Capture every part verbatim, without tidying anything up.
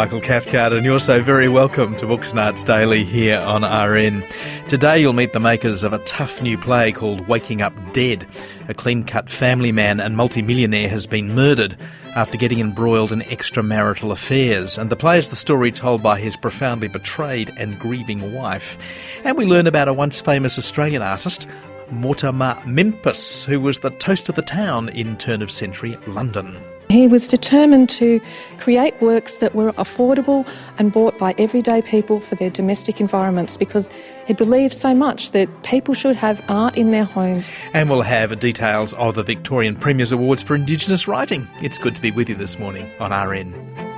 Michael Cathcart, and you're so very welcome to Books and Arts Daily here on R N. Today you'll meet the makers of a tough new play called Waking Up Dead. A clean-cut family man and multimillionaire has been murdered after getting embroiled in extramarital affairs, and the play is the story told by his profoundly betrayed and grieving wife. And we learn about a once famous Australian artist, Mortimer Memphis, who was the toast of the town in turn-of-century London. He was determined to create works that were affordable and bought by everyday people for their domestic environments, because he believed so much that people should have art in their homes. And we'll have details of the Victorian Premier's Awards for Indigenous Writing. It's good to be with you this morning on R N.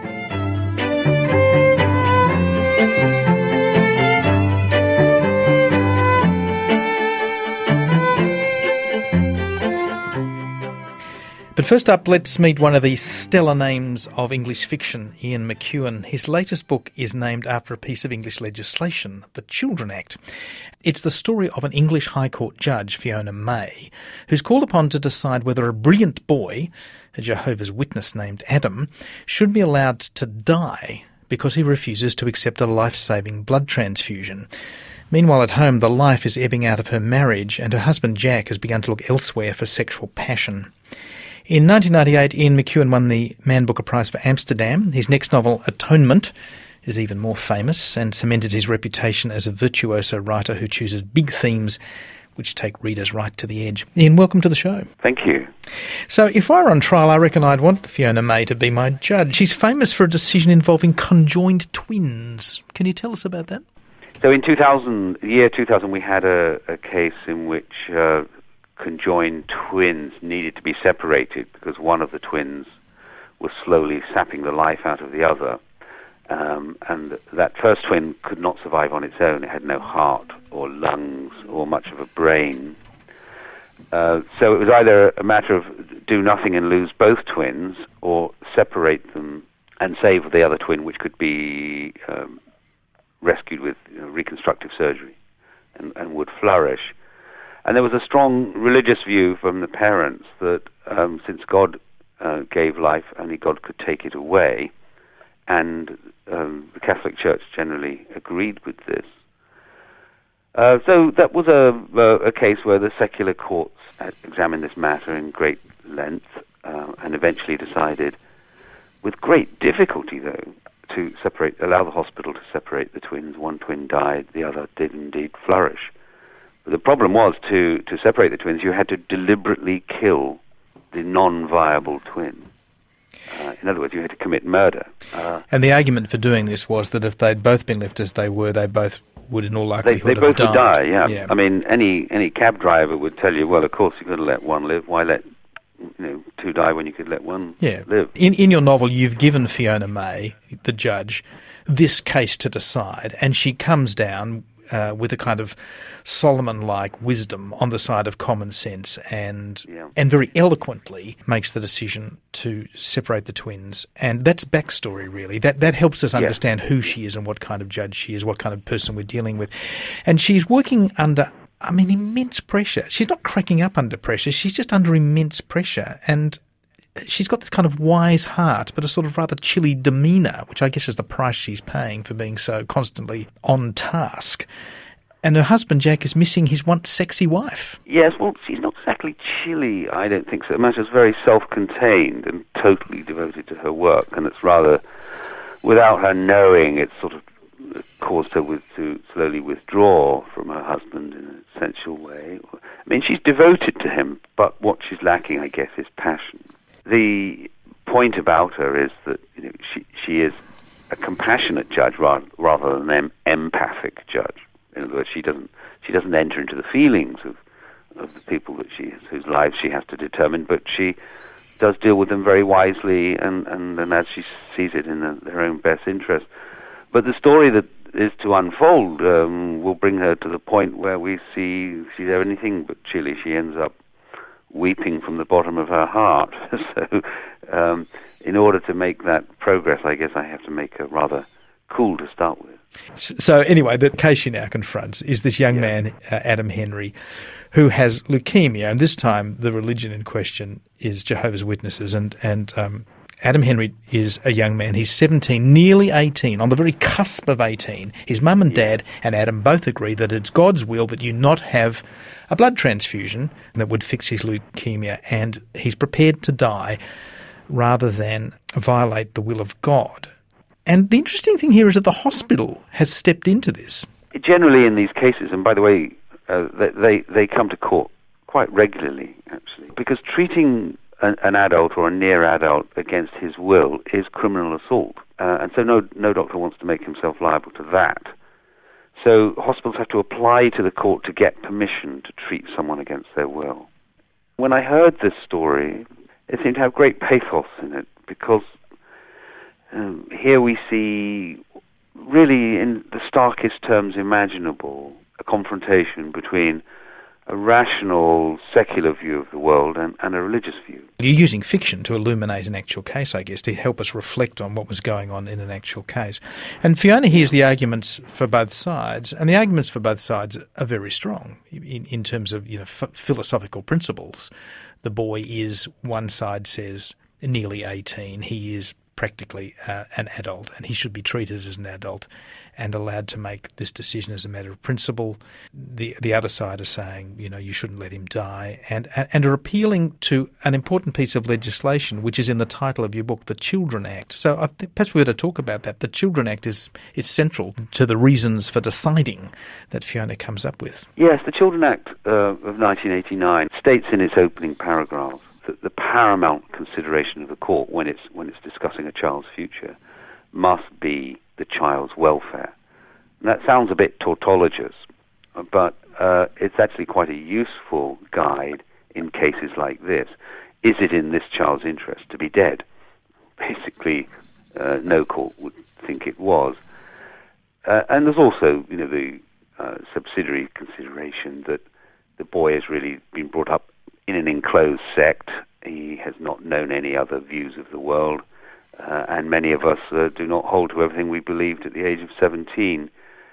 But first up, let's meet one of the stellar names of English fiction, Ian McEwan. His latest book is named after a piece of English legislation, the Children Act. It's the story of an English High Court judge, Fiona May, who's called upon to decide whether a brilliant boy, a Jehovah's Witness named Adam, should be allowed to die because he refuses to accept a life-saving blood transfusion. Meanwhile, at home, the life is ebbing out of her marriage, and her husband Jack has begun to look elsewhere for sexual passion. In nineteen ninety-eight, Ian McEwan won the Man Booker Prize for Amsterdam. His next novel, Atonement, is even more famous and cemented his reputation as a virtuoso writer who chooses big themes which take readers right to the edge. Ian, welcome to the show. Thank you. So if I were on trial, I reckon I'd want Fiona May to be my judge. She's famous for a decision involving conjoined twins. Can you tell us about that? So in two thousand, the year two thousand, we had a, a case in which uh, conjoined twins needed to be separated because one of the twins was slowly sapping the life out of the other. Um, and that first twin could not survive on its own. It had no heart or lungs or much of a brain. Uh, so it was either a matter of do nothing and lose both twins, or separate them and save the other twin, which could be um, rescued with you know, reconstructive surgery and, and would flourish. And there was a strong religious view from the parents that um, since God uh, gave life, only God could take it away. And um, the Catholic Church generally agreed with this. Uh, so that was a, a, a case where the secular courts had examined this matter in great length uh, and eventually decided, with great difficulty though, to separate, allow the hospital to separate the twins. One twin died, the other did indeed flourish. But the problem was to, to separate the twins, you had to deliberately kill the non-viable twin. Uh, in other words, you had to commit murder. Uh, and the argument for doing this was that if they'd both been left as they were, they both would in all likelihood they, they both have would died. die, yeah. yeah. I mean, any any cab driver would tell you, well, of course you've got to let one live. Why let you know two die when you could let one yeah. live? In, in your novel, you've given Fiona May, the judge, this case to decide, and she comes down uh, with a kind of Solomon-like wisdom on the side of common sense, and yeah. and very eloquently makes the decision to separate the twins. And that's backstory, really. That that helps us understand yeah. who she is and what kind of judge she is, what kind of person we're dealing with. And she's working under, I mean, immense pressure. She's not cracking up under pressure. She's just under immense pressure. And she's got this kind of wise heart, but a sort of rather chilly demeanour, which I guess is the price she's paying for being so constantly on task. And her husband, Jack, is missing his once sexy wife. Yes, well, she's not exactly chilly, I don't think so. The matter is very self-contained and totally devoted to her work, and it's rather, without her knowing, it's sort of caused her with, to slowly withdraw from her husband in an essential way. I mean, she's devoted to him, but what she's lacking, I guess, is passion. The point about her is that you know, she, she is a compassionate judge rather, rather than an empathic judge. In other words, she doesn't she doesn't enter into the feelings of, of the people that she whose lives she has to determine, but she does deal with them very wisely and, and, and as she sees it in the, their own best interest. But the story that is to unfold um, will bring her to the point where we see she's anything but chilly. She ends up weeping from the bottom of her heart. so um, in order to make that progress, I guess I have to make her rather cool to start with. So anyway, the case she now confronts is this young yeah. man, uh, Adam Henry, who has leukemia, and this time the religion in question is Jehovah's Witnesses, and and um, Adam Henry is a young man. He's seventeen, nearly eighteen, on the very cusp of eighteen. His mum and dad and Adam both agree that it's God's will that you not have a blood transfusion that would fix his leukemia, and he's prepared to die rather than violate the will of God. And the interesting thing here is that the hospital has stepped into this. Generally in these cases, and by the way, uh, they, they come to court quite regularly, actually, because treating an, an adult or a near adult against his will is criminal assault. Uh, and so no, no doctor wants to make himself liable to that. So hospitals have to apply to the court to get permission to treat someone against their will. When I heard this story, it seemed to have great pathos in it, because um, here we see, really in the starkest terms imaginable, a confrontation between a rational, secular view of the world and, and a religious view. You're using fiction to illuminate an actual case, I guess, to help us reflect on what was going on in an actual case. And Fiona hears the arguments for both sides, and the arguments for both sides are very strong in, in terms of, you know, f- philosophical principles. The boy is, one side says, nearly eighteen. He is practically uh, an adult, and he should be treated as an adult and allowed to make this decision as a matter of principle. The the other side are saying, you know, you shouldn't let him die, and, and are appealing to an important piece of legislation, which is in the title of your book, the Children Act. So I think perhaps we ought to talk about that. The Children Act is, is central to the reasons for deciding that Fiona comes up with. Yes, the Children Act uh, of nineteen eighty-nine states in its opening paragraph that the paramount consideration of the court when it's when it's discussing a child's future must be the child's welfare. And that sounds a bit tautologous, but uh, it's actually quite a useful guide in cases like this. Is it in this child's interest to be dead? Basically, uh, no court would think it was. Uh, and there's also, you know, the uh, subsidiary consideration that the boy has really been brought up in an enclosed sect. He has not known any other views of the world, uh, and many of us uh, do not hold to everything we believed at the age of seventeen.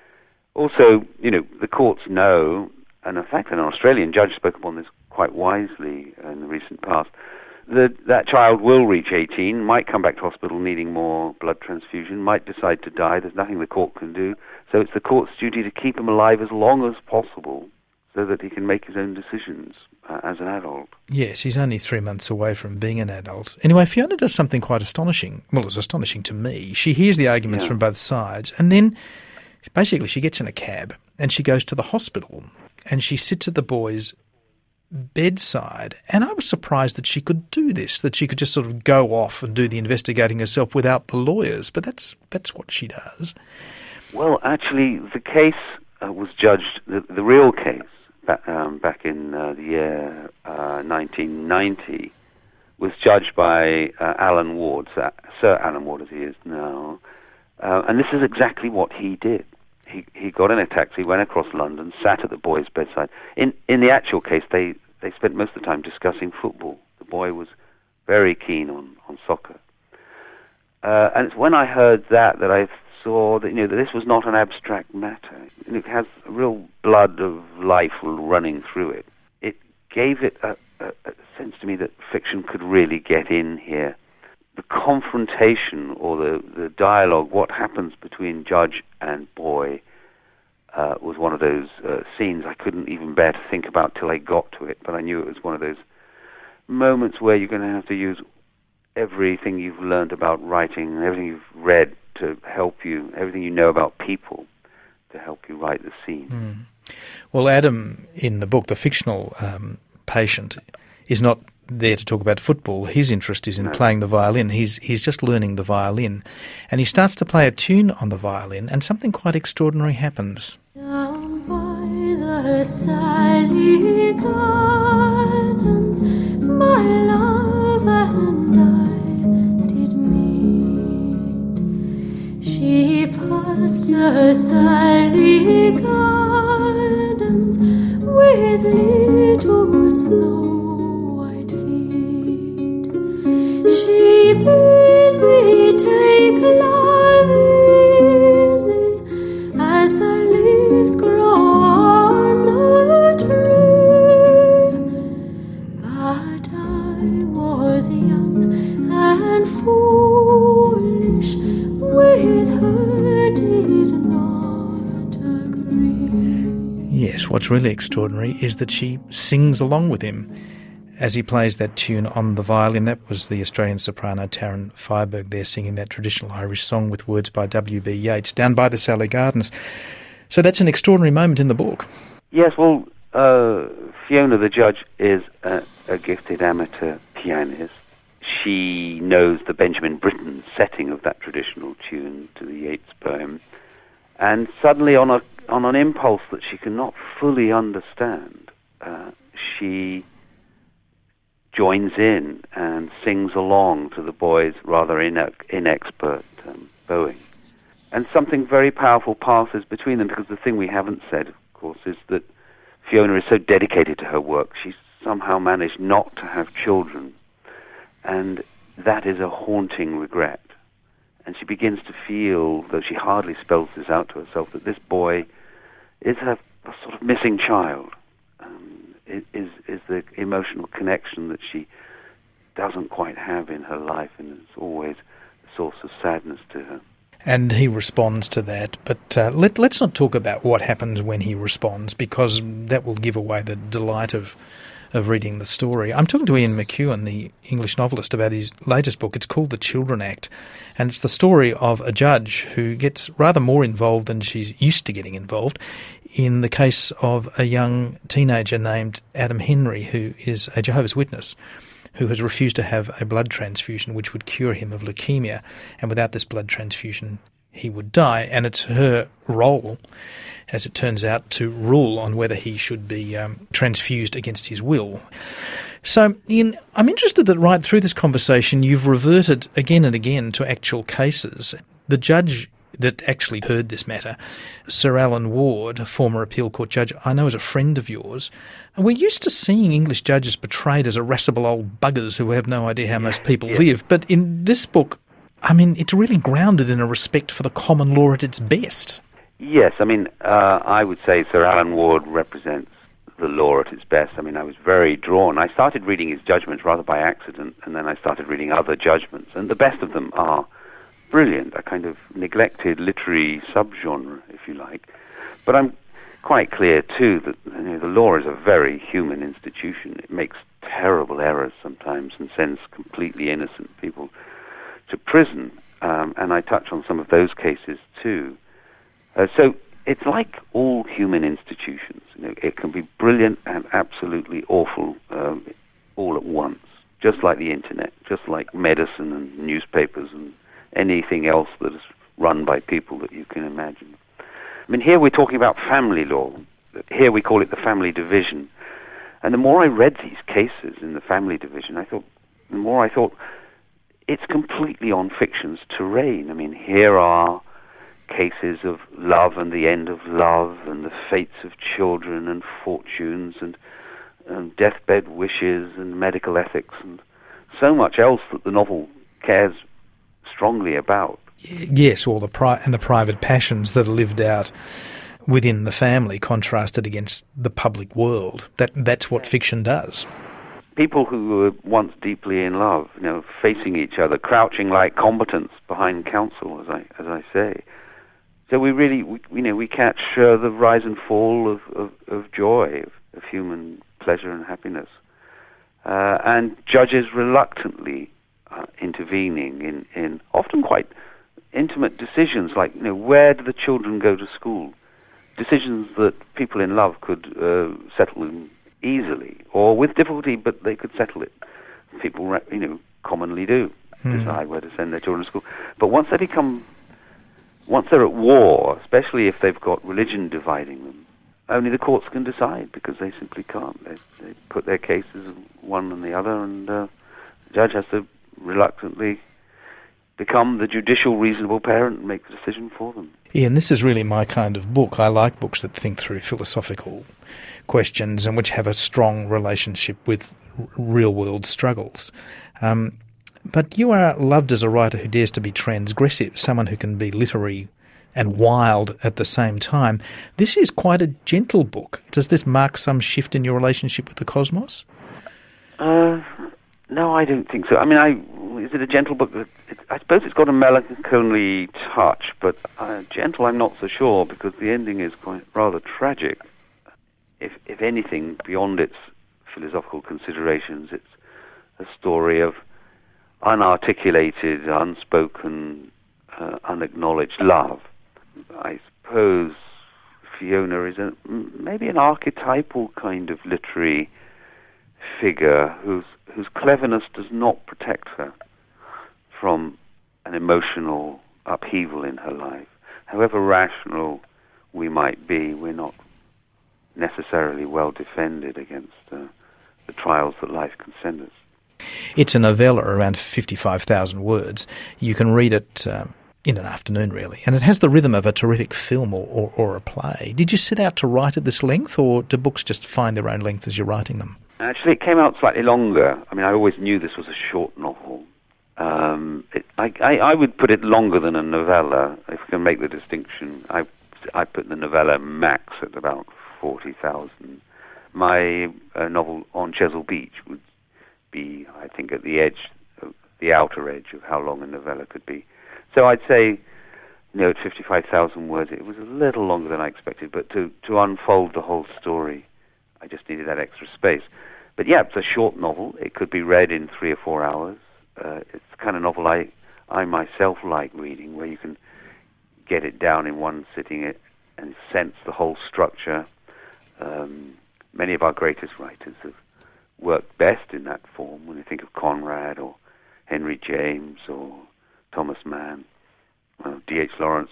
Also, you know, the courts know, and in fact an Australian judge spoke upon this quite wisely in the recent past, that that child will reach eighteen, might come back to hospital needing more blood transfusion, might decide to die. There's nothing the court can do. So it's the court's duty to keep him alive as long as possible so that he can make his own decisions uh, as an adult. Yes, he's only three months away from being an adult. Anyway, Fiona does something quite astonishing. Well, it's astonishing to me. She hears the arguments yeah. from both sides, and then basically she gets in a cab and she goes to the hospital and she sits at the boy's bedside. And I was surprised that she could do this, that she could just sort of go off and do the investigating herself without the lawyers. But that's that's what she does. Well, actually, the case uh, was judged, the, the real case, back, um, back in uh, the year uh, nineteen ninety, was judged by uh, Alan Ward, Sir, Sir Alan Ward as he is now. Uh, and this is exactly what he did. He he got in a taxi, went across London, sat at the boy's bedside. In in the actual case, they, they spent most of the time discussing football. The boy was very keen on, on soccer. Uh, and it's when I heard that that I saw that, you know, that this was not an abstract matter. It has a real blood of life running through it. It gave it a, a, a sense to me that fiction could really get in here. The confrontation or the, the dialogue, what happens between judge and boy, uh, was one of those uh, scenes I couldn't even bear to think about till I got to it, but I knew it was one of those moments where you're going to have to use everything you've learned about writing, everything you've read to help you, everything you know about people to help you write the scene. Mm. Well, Adam, in the book, the fictional um, patient, is not there to talk about football. His interest is in no. playing the violin. He's he's just learning the violin. And he starts to play a tune on the violin, and something quite extraordinary happens. Down by the Sally Gardens, my love and I did meet. She passed the Sally Gardens with little snow. She bid me take love easy as the leaves grow on the tree. But I was young and foolish. Yes, what's really extraordinary is that she sings along with him as he plays that tune on the violin. That was the Australian soprano Taryn Fiberg there singing that traditional Irish song with words by W B Yeats down by the Sally Gardens. So that's an extraordinary moment in the book. Yes, well, uh, Fiona the Judge is a, a gifted amateur pianist. She knows the Benjamin Britten setting of that traditional tune to the Yeats poem, and suddenly on a on an impulse that she cannot fully understand, uh, she joins in and sings along to the boy's rather ine- inexpert um, bowing. And something very powerful passes between them, because the thing we haven't said, of course, is that Fiona is so dedicated to her work, she's somehow managed not to have children. And that is a haunting regret. And she begins to feel, though she hardly spells this out to herself, that this boy is a, a sort of missing child. Um, is is the emotional connection that she doesn't quite have in her life, and it's always a source of sadness to her. And he responds to that. But uh, let, let's not talk about what happens when he responds, because that will give away the delight of of reading the story. I'm talking to Ian McEwan, the English novelist, about his latest book. It's called The Children Act, and it's the story of a judge who gets rather more involved than she's used to getting involved in the case of a young teenager named Adam Henry, who is a Jehovah's Witness, who has refused to have a blood transfusion which would cure him of leukemia, and without this blood transfusion he would die. And it's her role, as it turns out, to rule on whether he should be um, transfused against his will. So, Ian, I'm interested that right through this conversation you've reverted again and again to actual cases. The judge that actually heard this matter, Sir Alan Ward, a former appeal court judge, I know is a friend of yours. And we're used to seeing English judges portrayed as irascible old buggers who have no idea how most people yeah. live. But in this book, I mean, it's really grounded in a respect for the common law at its best. Yes, I mean, uh, I would say Sir Alan Ward represents the law at its best. I mean, I was very drawn. I started reading his judgments rather by accident, and then I started reading other judgments, and the best of them are brilliant, a kind of neglected literary subgenre, if you like. But I'm quite clear, too, that you know, the law is a very human institution. It makes terrible errors sometimes and sends completely innocent people to prison, um, and I touch on some of those cases, too. Uh, so it's like all human institutions. You know, it can be brilliant and absolutely awful um, all at once, just like the internet, just like medicine and newspapers and anything else that is run by people that you can imagine. I mean, here we're talking about family law. Here we call it the family division. And the more I read these cases in the family division, I thought, the more I thought, it's completely on fiction's terrain. I mean, here are cases of love and the end of love and the fates of children and fortunes and, and deathbed wishes and medical ethics and so much else that the novel cares strongly about. Yes, or the pri- and the private passions that are lived out within the family, contrasted against the public world. That that's what fiction does. People who were once deeply in love, you know, facing each other, crouching like combatants behind counsel, as I as I say. So we really, we, you know, we catch uh, the rise and fall of of, of joy, of, of human pleasure and happiness, uh, and judges reluctantly uh, intervening in, in often quite intimate decisions, like, you know, where do the children go to school? Decisions that people in love could uh, settle in easily, or with difficulty, but they could settle it. People, you know, commonly do mm. decide where to send their children to school. But once they become, once they're at war, especially if they've got religion dividing them, only the courts can decide, because they simply can't. They, they put their cases one and the other, and uh, the judge has to reluctantly become the judicial reasonable parent and make the decision for them. Ian, this is really my kind of book. I like books that think through philosophical questions and which have a strong relationship with r- real-world struggles. Um, but you are loved as a writer who dares to be transgressive, someone who can be literary and wild at the same time. This is quite a gentle book. Does this mark some shift in your relationship with the cosmos? Uh, no, I don't think so. I mean, I... Is it a gentle book? It, I suppose it's got a melancholy touch, but uh, gentle I'm not so sure, because the ending is quite rather tragic. if, if anything, beyond its philosophical considerations, it's a story of unarticulated, unspoken, uh, unacknowledged love. I suppose Fiona is a, maybe an archetypal kind of literary figure whose whose cleverness does not protect her from an emotional upheaval in her life. However rational we might be, we're not necessarily well defended against uh, the trials that life can send us. It's a novella, around fifty-five thousand words. You can read it um, in an afternoon, really, and it has the rhythm of a terrific film or, or, or a play. Did you set out to write at this length, or do books just find their own length as you're writing them? Actually, it came out slightly longer. I mean, I always knew this was a short novel. Um, it, I, I, I would put it longer than a novella, if we can make the distinction. I, I put the novella max at about forty thousand. My uh, novel On Chesil Beach would be, I think, at the edge, of, the outer edge of how long a novella could be. So I'd say, you know, at fifty-five thousand words, it was a little longer than I expected, but to, to unfold the whole story, I just needed that extra space. But yeah, it's a short novel. It could be read in three or four hours. Uh, it's the kind of novel I, I myself like reading, where you can get it down in one sitting and sense the whole structure. Um, many of our greatest writers have worked best in that form. When you think of Conrad or Henry James or Thomas Mann, uh, D H Lawrence,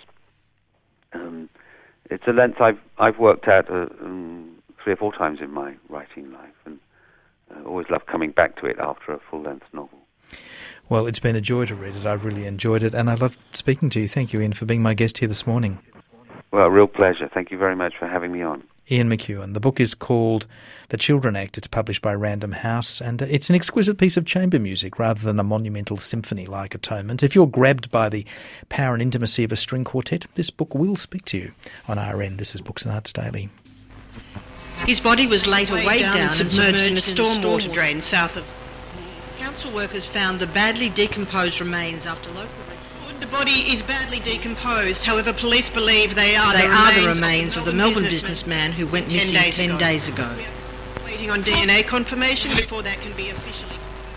um, it's a length I've I've worked at uh, um, three or four times in my writing life, and uh, always love coming back to it after a full-length novel. Well, it's been a joy to read it. I've really enjoyed it, and I loved speaking to you. Thank you, Ian, for being my guest here this morning. Well, a real pleasure. Thank you very much for having me on. Ian McEwan. The book is called The Children Act. It's published by Random House, and it's an exquisite piece of chamber music rather than a monumental symphony like Atonement. If you're grabbed by the power and intimacy of a string quartet, this book will speak to you. On R N, this is Books and Arts Daily. His body was later weighed down, down and submerged in a stormwater drain south of... Council workers found the badly decomposed remains after local... The body is badly decomposed. However, police believe they are, they the, are remains the remains of the Melbourne, Melbourne businessman who went missing ten days, ten days ago. Waiting on D N A confirmation before that can be officially...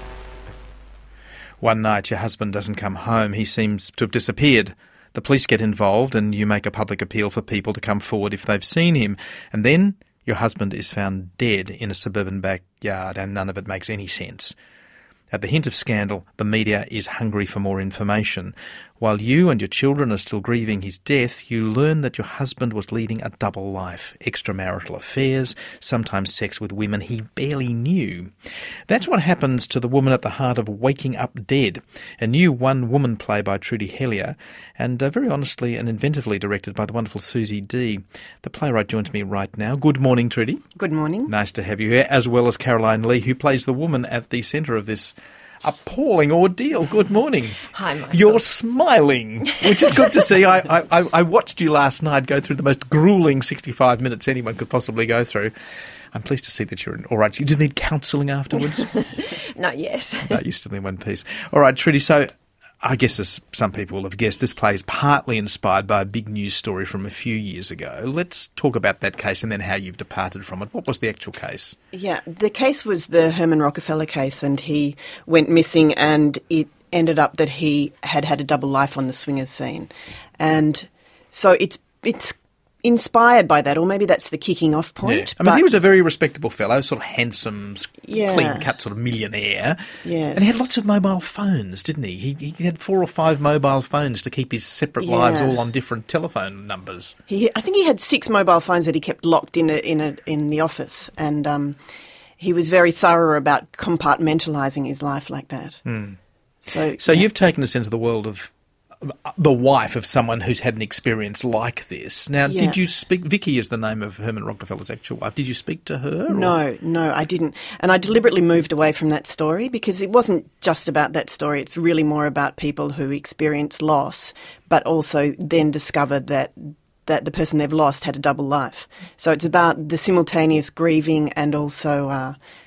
One night your husband doesn't come home. He seems to have disappeared. The police get involved and you make a public appeal for people to come forward if they've seen him. And then your husband is found dead in a suburban backyard, and none of it makes any sense. At the hint of scandal, the media is hungry for more information. While you and your children are still grieving his death, you learn that your husband was leading a double life, extramarital affairs, sometimes sex with women he barely knew. That's what happens to the woman at the heart of Waking Up Dead, a new one-woman play by Trudy Hellier, and uh, very honestly and inventively directed by the wonderful Susie Dee. The playwright joins me right now. Good morning, Trudy. Good morning. Nice to have you here, as well as Caroline Lee, who plays the woman at the centre of this appalling ordeal. Good morning. Hi, Michael. You're smiling, which is good to see. I, I, I watched you last night go through the most gruelling sixty-five minutes anyone could possibly go through. I'm pleased to see that you're in all right. You do need counselling afterwards? Not yet. No, you're still in one piece. All right, Trudy, so I guess as some people will have guessed, this play is partly inspired by a big news story from a few years ago. Let's talk about that case and then how you've departed from it. What was the actual case? Yeah, the case was the Herman Rockefeller case, and he went missing, and it ended up that he had had a double life on the swingers scene. And so it's it's inspired by that, or maybe that's the kicking off point. Yeah. I mean, he was a very respectable fellow, sort of handsome, yeah. clean-cut sort of millionaire. Yes. And he had lots of mobile phones, didn't he? He, he had four or five mobile phones to keep his separate yeah. lives all on different telephone numbers. He, I think he had six mobile phones that he kept locked in a, in a, in the office, and um, he was very thorough about compartmentalising his life like that. Mm. So, so yeah. you've taken us into the world of the wife of someone who's had an experience like this. Now, yeah. did you speak... Vicky is the name of Herman Rockefeller's actual wife. Did you speak to her? Or? No, no, I didn't. And I deliberately moved away from that story because it wasn't just about that story. It's really more about people who experience loss but also then discover that that the person they've lost had a double life. So it's about the simultaneous grieving and also uh,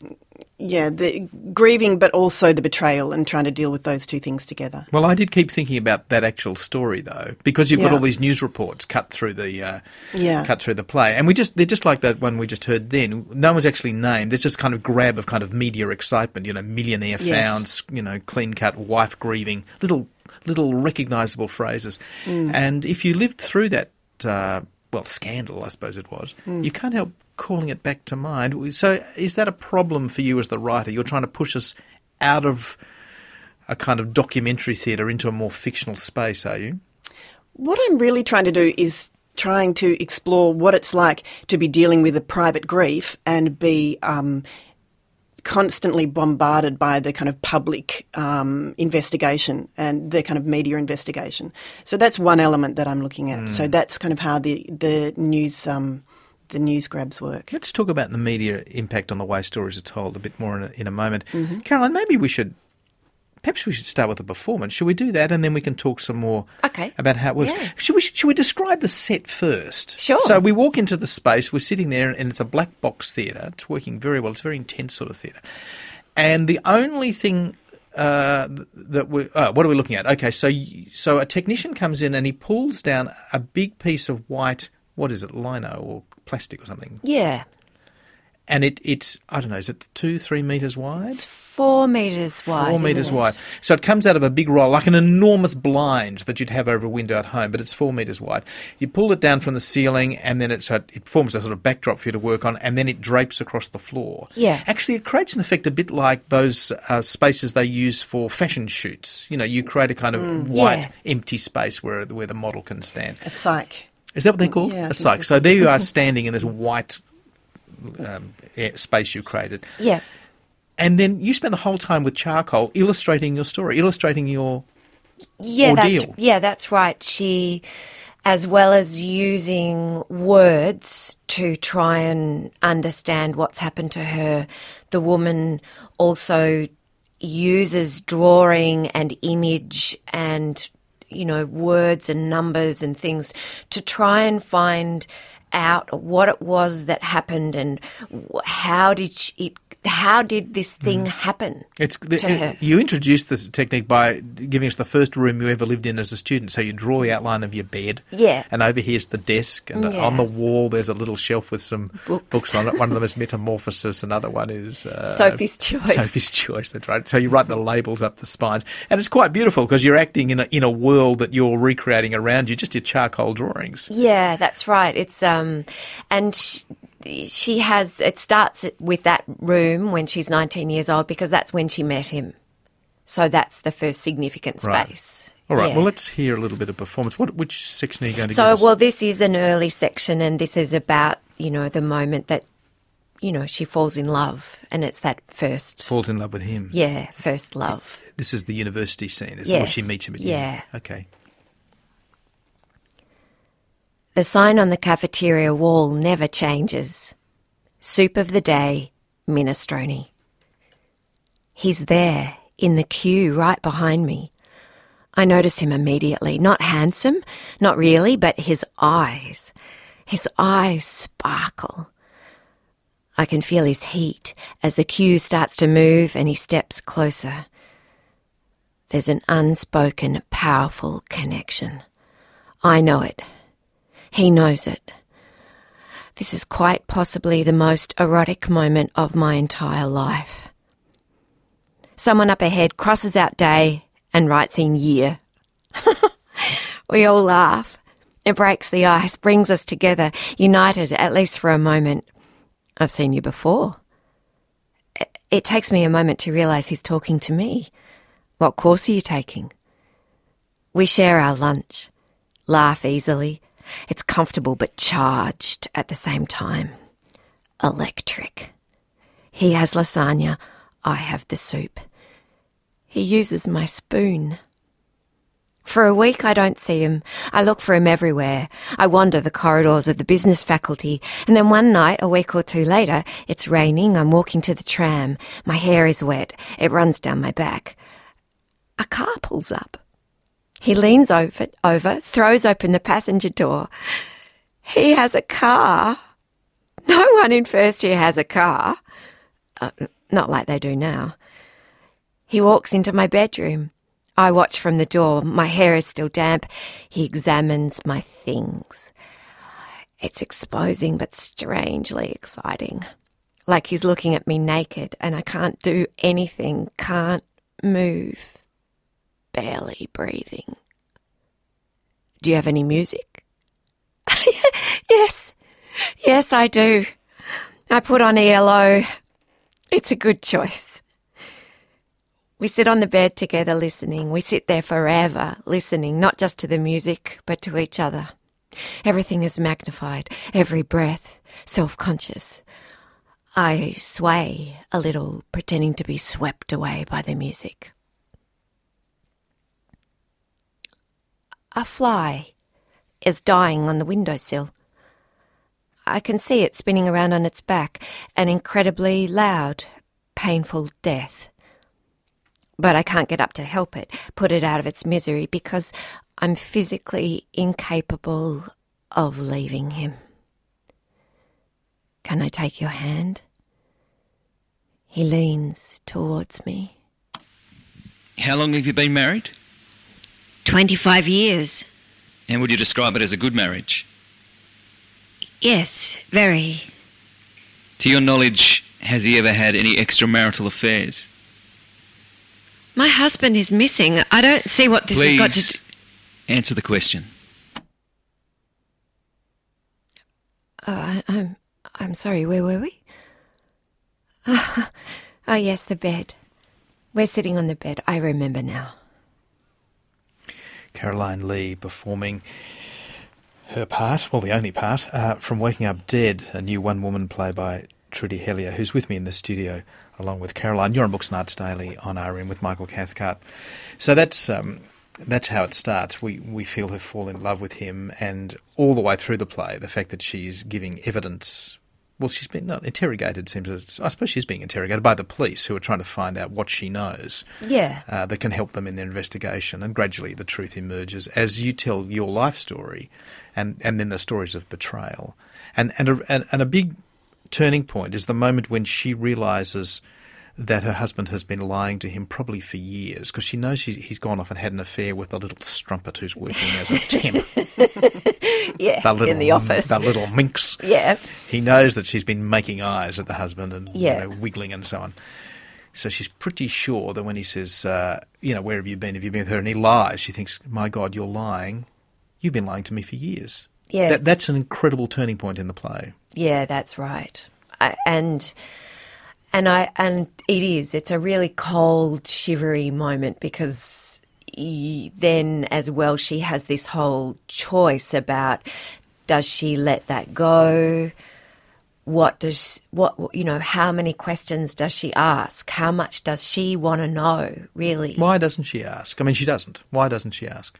yeah, the grieving, but also the betrayal, and trying to deal with those two things together. Well, I did keep thinking about that actual story, though, because you've got Yeah. all these news reports cut through the uh, Yeah. cut through the play, and we just they're just like that one we just heard. Then no one's actually named. There's just kind of grab of kind of media excitement. You know, millionaire Yes. found. You know, clean cut wife grieving. Little little recognisable phrases. Mm. And if you lived through that, uh, well, scandal, I suppose it was, Mm. you can't help calling it back to mind. So is that a problem for you as the writer? You're trying to push us out of a kind of documentary theatre into a more fictional space, are you? What I'm really trying to do is trying to explore what it's like to be dealing with a private grief and be um, constantly bombarded by the kind of public um, investigation and the kind of media investigation. So that's one element that I'm looking at. Mm. So that's kind of how the the news um, the news grabs work. Let's talk about the media impact on the way stories are told a bit more in a, in a moment. Mm-hmm. Caroline, maybe we should, perhaps we should start with the performance. Should we do that, and then we can talk some more Okay. about how it works? Yeah. Should we should we describe the set first? Sure. So we walk into the space, we're sitting there, and it's a black box theatre. It's working very well. It's a very intense sort of theatre. And the only thing uh, that we oh, what are we looking at? Okay, so you- so a technician comes in and he pulls down a big piece of white, what is it, lino or plastic or something? Yeah. And it, it's, I don't know, is it two, three metres wide? It's four metres wide. Four isn't metres it? wide. So it comes out of a big roll, like an enormous blind that you'd have over a window at home, but it's four metres wide. You pull it down from the ceiling, and then it's a, it forms a sort of backdrop for you to work on, and then it drapes across the floor. Yeah. Actually, it creates an effect a bit like those uh, spaces they use for fashion shoots. You know, you create a kind of white, Yeah. empty space where where the model can stand. A psych. Is that what they're called? Yeah, I a think psych. that's So what there it's you are called. standing in this white um, air, space you created. Yeah. And then you spend the whole time with charcoal illustrating your story, illustrating your... Yeah, that's ordeal. yeah, that's right. She, as well as using words to try and understand what's happened to her, the woman also uses drawing and image and, you know, words and numbers and things to try and find out what it was that happened and wh- how did she, it how did this thing happen It's the, to her? You introduced this technique by giving us the first room you ever lived in as a student. So you draw the outline of your bed. Yeah. And over here's the desk. And Yeah. on the wall there's a little shelf with some Books. books on it. One of them is Metamorphosis. Another one is... Uh, Sophie's Choice. Sophie's Choice, that's right. So you write the labels up the spines. And it's quite beautiful because you're acting in a, in a world that you're recreating around you, just your charcoal drawings. Yeah, that's right. It's um, and she, she has. It starts with that room when she's nineteen years old because that's when she met him. So that's the first significant Right. space. All right, Yeah. well, let's hear a little bit of performance. What, which section are you going to So, give us? well, this is an early section, and this is about you know the moment that you know she falls in love, and it's that first, Falls in love with him. yeah, first love. This is the university scene, is it? Where Yes, she meets him at yeah. uni. Okay. The sign on the cafeteria wall never changes. Soup of the day, minestrone. He's there, in the queue right behind me. I notice him immediately. Not handsome, not really, but his eyes. His eyes sparkle. I can feel his heat as the queue starts to move and he steps closer. There's an unspoken, powerful connection. I know it. He knows it. This is quite possibly the most erotic moment of my entire life. Someone up ahead crosses out day and writes in year. We all laugh. It breaks the ice, brings us together, united at least for a moment. I've seen you before. It, it takes me a moment to realise he's talking to me. What course are you taking? We share our lunch, laugh easily. It's comfortable but charged at the same time. Electric. He has lasagna, I have the soup. He uses my spoon. For a week I don't see him. I look for him everywhere. I wander the corridors of the business faculty, and then one night, a week or two later, it's raining, I'm walking to the tram. My hair is wet. It runs down my back. A car pulls up. He leans over, over, throws open the passenger door. He has a car. No one in first year has a car. Uh, not like they do now. He walks into my bedroom. I watch from the door. My hair is still damp. He examines my things. It's exposing but strangely exciting. Like he's looking at me naked and I can't do anything, can't move, barely breathing. Do you have any music? Yes, yes I do. I put on E L O. It's a good choice. We sit on the bed together listening. We sit there forever listening, not just to the music, but to each other. Everything is magnified, every breath, self-conscious. I sway a little, pretending to be swept away by the music. A fly is dying on the windowsill. I can see it spinning around on its back, an incredibly loud, painful death. But I can't get up to help it, put it out of its misery, because I'm physically incapable of leaving him. Can I take your hand? He leans towards me. How long have you been married? Twenty-five years. And would you describe it as a good marriage? Yes, very. To your knowledge, has he ever had any extramarital affairs? My husband is missing. I don't see what this Please has got to do. Answer the question. Oh, I, I'm, I'm sorry, where were we? Oh, oh, yes, the bed. We're sitting on the bed. I remember now. Caroline Lee performing her part, well, the only part, uh, from Waking Up Dead, a new one-woman play by Trudy Hellier, who's with me in the studio, along with Caroline. You're on Books and Arts Daily on R M with Michael Cathcart. So that's um, that's how it starts. We we feel her fall in love with him, and all the way through the play, the fact that she's giving evidence. Well, she's been not interrogated. Seems I suppose she's being interrogated by the police, who are trying to find out what she knows. Yeah, uh, that can help them in their investigation, and gradually the truth emerges as you tell your life story, and, and then the stories of betrayal, and and a, and, and a big turning point is the moment when she realises that her husband has been lying to him probably for years, because she knows he's, he's gone off and had an affair with a little strumpet who's working as a temp. Yeah, that little, in the office. That little minx. Yeah. He knows that she's been making eyes at the husband and yeah. you know, wiggling and so on. So she's pretty sure that when he says, uh, you know, where have you been? Have you been with her? And he lies. She thinks, my God, you're lying. You've been lying to me for years. Yeah. That, that's an incredible turning point in the play. Yeah, that's right. I, and... And I and it is. It's a really cold, shivery moment, because he, then as well she has this whole choice about, does she let that go? What does what you know? How many questions does she ask? How much does she want to know? Really? Why doesn't she ask? I mean, she doesn't. Why doesn't she ask?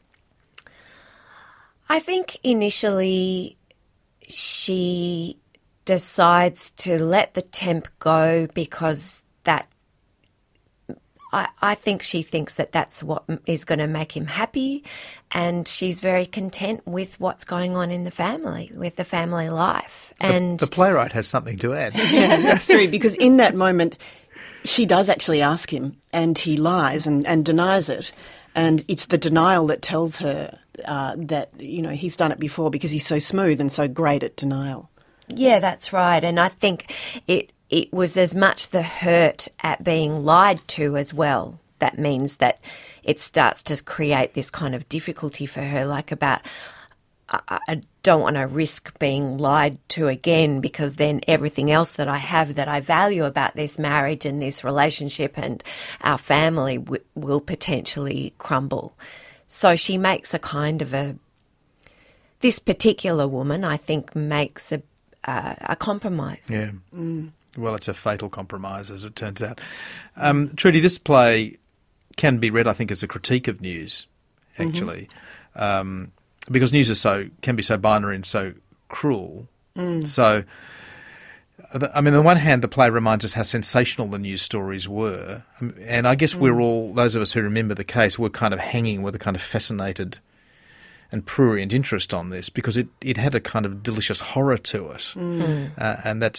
I think initially she decides to let the temp go because that I, I think she thinks that that's what is going to make him happy, and she's very content with what's going on in the family, with the family life. And the, the playwright has something to add. Yeah, that's true, because in that moment she does actually ask him, and he lies and, and denies it. And it's the denial that tells her uh, that, you know, he's done it before because he's so smooth and so great at denial. Yeah, that's right. And I think it it was as much the hurt at being lied to as well. That means that it starts to create this kind of difficulty for her, like about, I, I don't want to risk being lied to again, because then everything else that I have that I value about this marriage and this relationship and our family w- will potentially crumble. So she makes a kind of a, this particular woman, I think, makes a Uh, a compromise. Yeah. Mm. Well, it's a fatal compromise, as it turns out. Um, Trudy, this play can be read, I think, as a critique of news, actually, mm-hmm. um, because news is so can be so binary and so cruel. Mm. So, I mean, on the one hand, the play reminds us how sensational the news stories were, and I guess mm. we're all, those of us who remember the case, were kind of hanging with a kind of fascinated and prurient interest on this, because it, it had a kind of delicious horror to it. Mm. Uh, and that's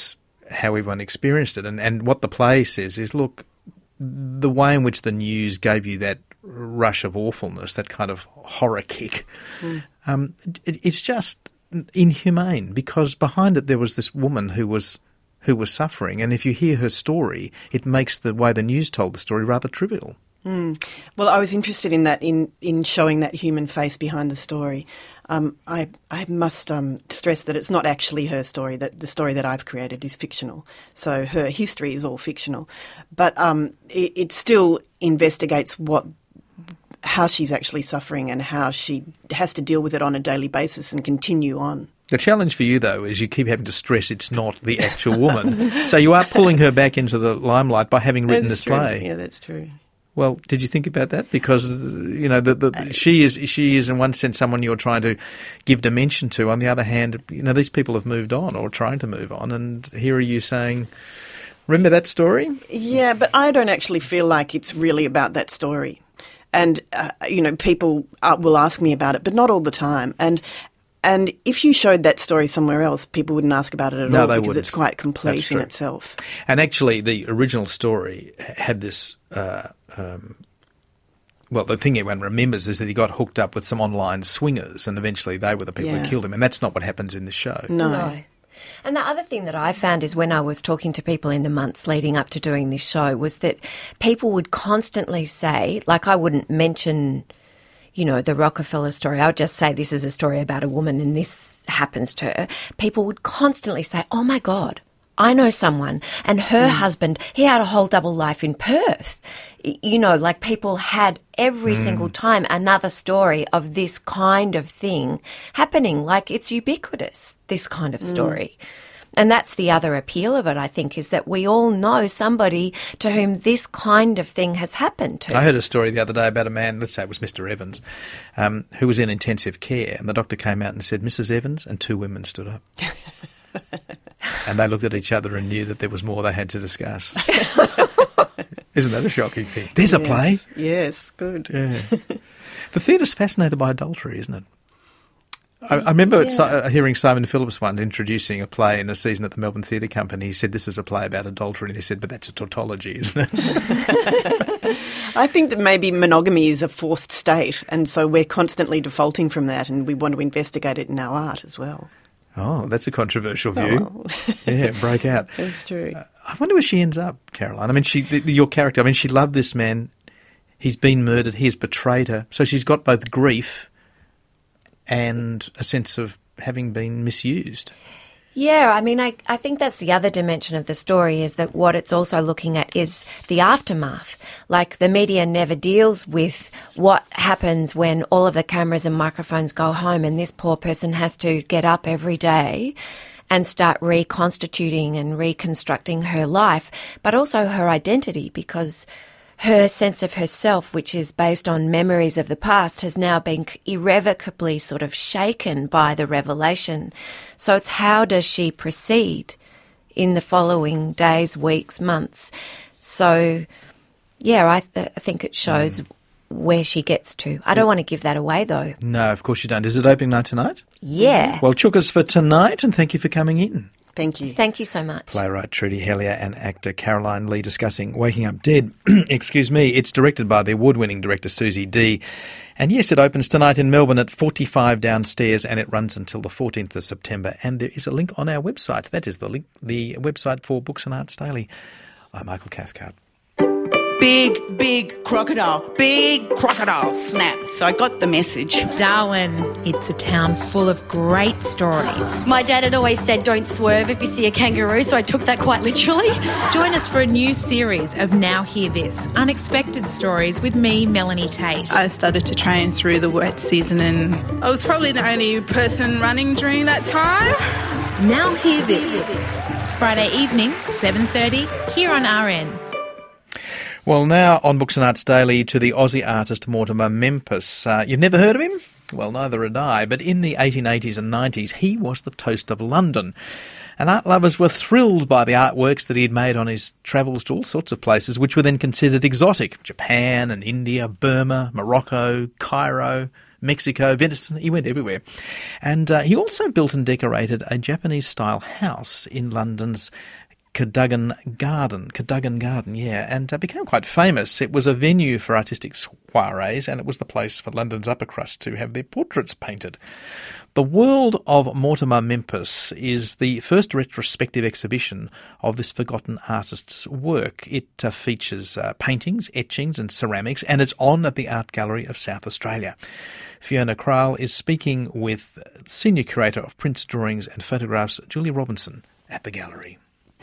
how everyone experienced it. And, and what the play says is, look, the way in which the news gave you that rush of awfulness, that kind of horror kick, mm. um, it, it's just inhumane, because behind it there was this woman who was who was suffering, and if you hear her story, it makes the way the news told the story rather trivial. Mm. Well, I was interested in that, in, in showing that human face behind the story. Um, I I must um, stress that it's not actually her story, that the story that I've created is fictional. So her history is all fictional. But um, it, it still investigates what how she's actually suffering and how she has to deal with it on a daily basis and continue on. The challenge for you, though, is you keep having to stress it's not the actual woman. So you are pulling her back into the limelight by having written that's this true. play. Yeah, that's true. Well, did you think about that? Because, you know, the, the, she is she is in one sense someone you're trying to give dimension to. On the other hand, you know, these people have moved on or trying to move on, and here are you saying, remember that story? Yeah, but I don't actually feel like it's really about that story. And, uh, you know, people uh, will ask me about it, but not all the time. And and if you showed that story somewhere else, people wouldn't ask about it at no, all they because wouldn't. It's quite complete in itself. And actually, the original story had this... Uh, um, well, the thing everyone remembers is that he got hooked up with some online swingers, and eventually they were the people yeah. who killed him. And that's not what happens in the show. No. no. And the other thing that I found is when I was talking to people in the months leading up to doing this show was that people would constantly say, like I wouldn't mention, you know, the Rockefeller story. I would just say this is a story about a woman and this happens to her. People would constantly say, oh my God, I know someone, and her mm. husband, he had a whole double life in Perth. You know, like people had every mm. single time another story of this kind of thing happening. Like it's ubiquitous, this kind of story. Mm. And that's the other appeal of it, I think, is that we all know somebody to whom this kind of thing has happened to. I heard a story the other day about a man, let's say it was Mister Evans, um, who was in intensive care, and the doctor came out and said, Missus Evans, and two women stood up. And they looked at each other and knew that there was more they had to discuss. Isn't that a shocking thing? There's yes. a play. Yes, good. Yeah. The theatre's fascinated by adultery, isn't it? I, I remember yeah. hearing Simon Phillips once introducing a play in a season at the Melbourne Theatre Company. He said, this is a play about adultery. And he said, but that's a tautology, isn't it? I think that maybe monogamy is a forced state, and so we're constantly defaulting from that, and we want to investigate it in our art as well. Oh, that's a controversial view. Oh. Yeah, break out. That's true. Uh, I wonder where she ends up, Caroline. I mean, she, the, the, your character, I mean, she loved this man. He's been murdered. He has betrayed her. So she's got both grief and a sense of having been misused. Yeah, I mean, I, I think that's the other dimension of the story, is that what it's also looking at is the aftermath. Like, the media never deals with what happens when all of the cameras and microphones go home and this poor person has to get up every day and start reconstituting and reconstructing her life, but also her identity, because her sense of herself, which is based on memories of the past, has now been irrevocably sort of shaken by the revelation. So it's how does she proceed in the following days, weeks, months? So, yeah, I, th- I think it shows mm. where she gets to. I don't want to give that away, though. No, of course you don't. Is it opening night tonight? Yeah. Well, chukas for tonight, and thank you for coming in. Thank you. Thank you so much. Playwright Trudy Hellier and actor Caroline Lee discussing Waking Up Dead. Excuse me. It's directed by the award-winning director Susie Dee. And yes, it opens tonight in Melbourne at forty-five Downstairs, and it runs until the fourteenth of September. And there is a link on our website. That is the link, the website for Books and Arts Daily. I'm Michael Cathcart. Big, big crocodile. Big crocodile snap. So I got the message. Darwin, it's a town full of great stories. My dad had always said don't swerve if you see a kangaroo, so I took that quite literally. Join us for a new series of Now Hear This, unexpected stories with me, Melanie Tate. I started to train through the wet season, and I was probably the only person running during that time. Now Hear This, Friday evening, seven thirty, here on R N. Well, now on Books and Arts Daily to the Aussie artist Mortimer Memphis. Uh, you've never heard of him? Well, neither had I, but in the eighteen eighties and nineties, he was the toast of London. And art lovers were thrilled by the artworks that he had made on his travels to all sorts of places, which were then considered exotic. Japan and India, Burma, Morocco, Cairo, Mexico, Venice. He went everywhere. And uh, he also built and decorated a Japanese-style house in London's Cadogan Garden. Cadogan Garden, yeah, and uh, became quite famous. It was a venue for artistic soirees, and it was the place for London's upper crust to have their portraits painted. The World of Mortimer Mempis is the first retrospective exhibition of this forgotten artist's work. It uh, features uh, paintings, etchings and ceramics, and it's on at the Art Gallery of South Australia. Fiona Krall is speaking with Senior Curator of Prints, Drawings and Photographs, Julie Robinson, at the gallery.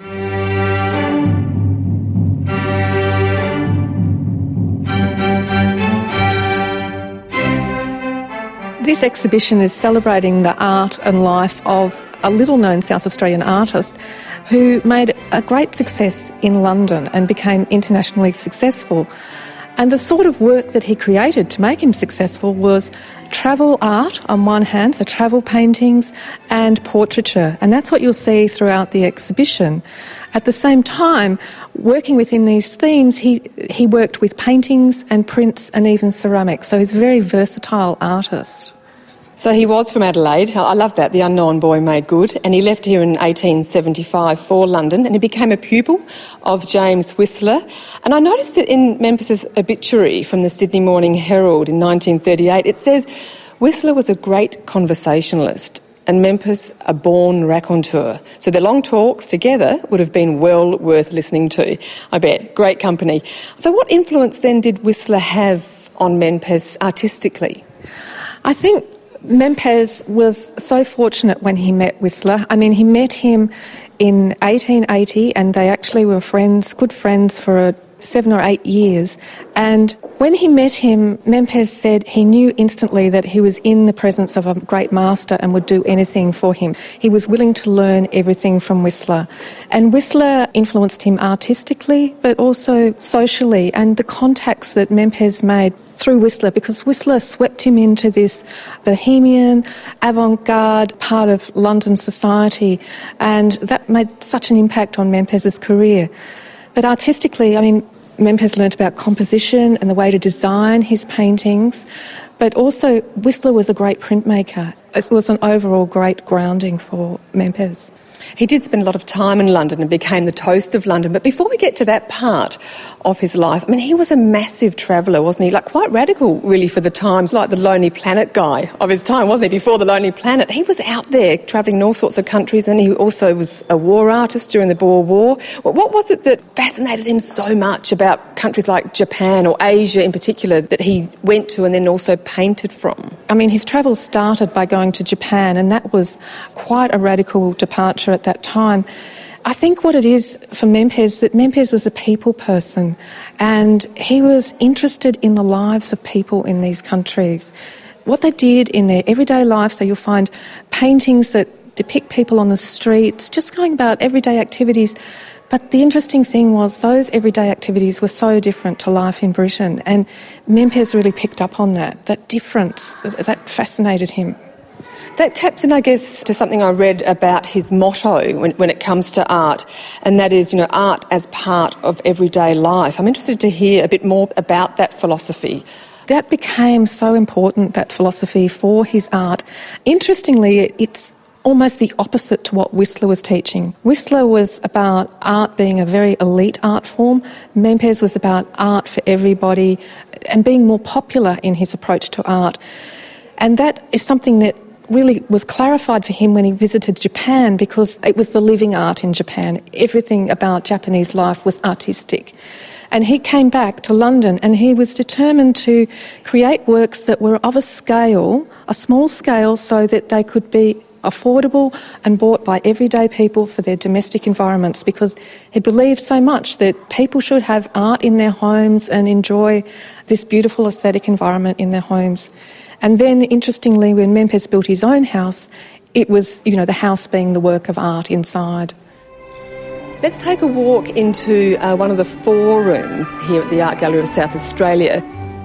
This exhibition is celebrating the art and life of a little-known South Australian artist who made a great success in London and became internationally successful. And the sort of work that he created to make him successful was travel art on one hand, so travel paintings and portraiture. And that's what you'll see throughout the exhibition. At the same time, working within these themes, he, he worked with paintings and prints and even ceramics. So he's a very versatile artist. So he was from Adelaide. I love that, the unknown boy made good. And he left here in eighteen seventy-five for London, and he became a pupil of James Whistler. And I noticed that in Mempis's obituary from the Sydney Morning Herald in nineteen thirty-eight, it says Whistler was a great conversationalist and Mempis a born raconteur. So their long talks together would have been well worth listening to, I bet. Great company. So what influence then did Whistler have on Mempis artistically? I think Mempis was so fortunate when he met Whistler. I mean, he met him in eighteen eighty and they actually were friends, good friends for a seven or eight years. And when he met him, Mempis said he knew instantly that he was in the presence of a great master and would do anything for him. He was willing to learn everything from Whistler. And Whistler influenced him artistically, but also socially, and the contacts that Mempis made through Whistler, because Whistler swept him into this bohemian, avant-garde part of London society, and that made such an impact on Mempis's career. But artistically, I mean, Mempis learnt about composition and the way to design his paintings, but also Whistler was a great printmaker. It was an overall great grounding for Mempis. He did spend a lot of time in London and became the toast of London. But before we get to that part of his life, I mean, he was a massive traveller, wasn't he? Like, quite radical, really, for the times, like the Lonely Planet guy of his time, wasn't he? Before the Lonely Planet, he was out there travelling in all sorts of countries, and he also was a war artist during the Boer War. What was it that fascinated him so much about countries like Japan or Asia in particular that he went to and then also painted from? I mean, his travels started by going to Japan, and that was quite a radical departure at that time. I think what it is for Mempis, that Mempis was a people person, and he was interested in the lives of people in these countries. What they did in their everyday life, so you'll find paintings that depict people on the streets, just going about everyday activities. But the interesting thing was those everyday activities were so different to life in Britain, and Mempis really picked up on that, that difference, that fascinated him. That taps in, I guess, to something I read about his motto when, when it comes to art, and that is, you know, art as part of everyday life. I'm interested to hear a bit more about that philosophy. That became so important, that philosophy, for his art. Interestingly, it's almost the opposite to what Whistler was teaching. Whistler was about art being a very elite art form. Mempis was about art for everybody and being more popular in his approach to art. And that is something that really was clarified for him when he visited Japan, because it was the living art in Japan. Everything about Japanese life was artistic. And he came back to London and he was determined to create works that were of a scale, a small scale, so that they could be affordable and bought by everyday people for their domestic environments, because he believed so much that people should have art in their homes and enjoy this beautiful aesthetic environment in their homes. And then, interestingly, when Mempis built his own house, it was, you know, the house being the work of art inside. Let's take a walk into uh, one of the four rooms here at the Art Gallery of South Australia.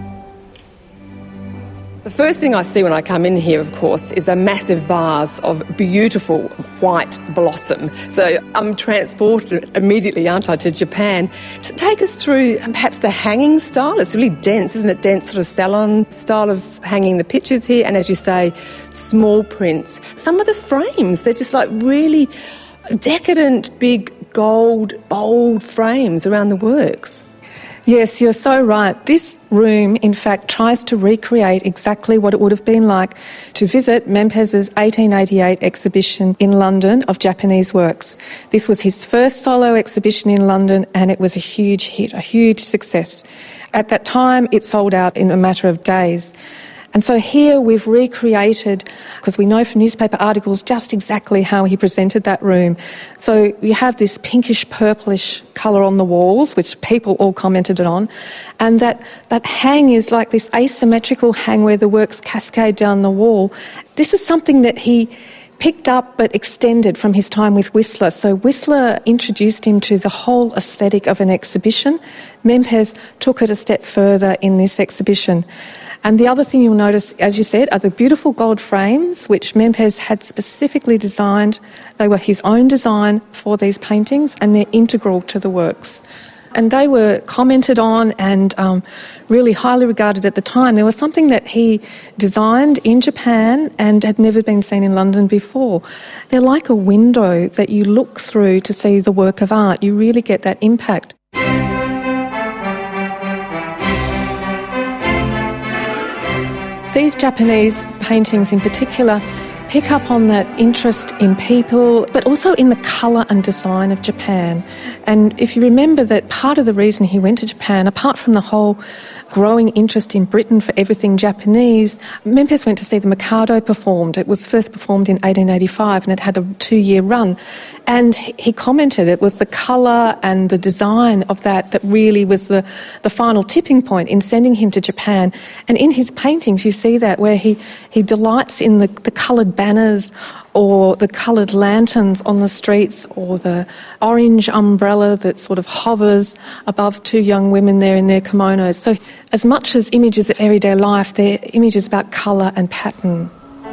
The first thing I see when I come in here, of course, is a massive vase of beautiful white blossom. So I'm transported immediately, aren't I, to Japan. To take us through um, perhaps the hanging style. It's really dense, isn't it? Dense sort of salon style of hanging the pictures here. And as you say, small prints. Some of the frames, they're just like really decadent, big gold, bold frames around the works. Yes, you're so right. This room, in fact, tries to recreate exactly what it would have been like to visit Mempes's eighteen eighty-eight exhibition in London of Japanese works. This was his first solo exhibition in London, and it was a huge hit, a huge success. At that time, it sold out in a matter of days. And so here we've recreated, because we know from newspaper articles just exactly how he presented that room. So you have this pinkish purplish colour on the walls, which people all commented on, and that, that hang is like this asymmetrical hang where the works cascade down the wall. This is something that he picked up but extended from his time with Whistler. So Whistler introduced him to the whole aesthetic of an exhibition. Mempes took it a step further in this exhibition. And the other thing you'll notice, as you said, are the beautiful gold frames, which Mempes had specifically designed. They were his own design for these paintings, and they're integral to the works. And they were commented on and um, really highly regarded at the time. There was something that he designed in Japan and had never been seen in London before. They're like a window that you look through to see the work of art. You really get that impact. These Japanese paintings in particular pick up on that interest in people, but also in the colour and design of Japan. And if you remember that part of the reason he went to Japan, apart from the whole growing interest in Britain for everything Japanese, Mempes went to see the Mikado performed. It was first performed in eighteen eighty-five and it had a two-year run. And he commented it was the colour and the design of that that really was the, the final tipping point in sending him to Japan. And in his paintings you see that, where he, he delights in the, the coloured banners or the coloured lanterns on the streets or the orange umbrella that sort of hovers above two young women there in their kimonos. So as much as images of everyday life, they're images about colour and pattern.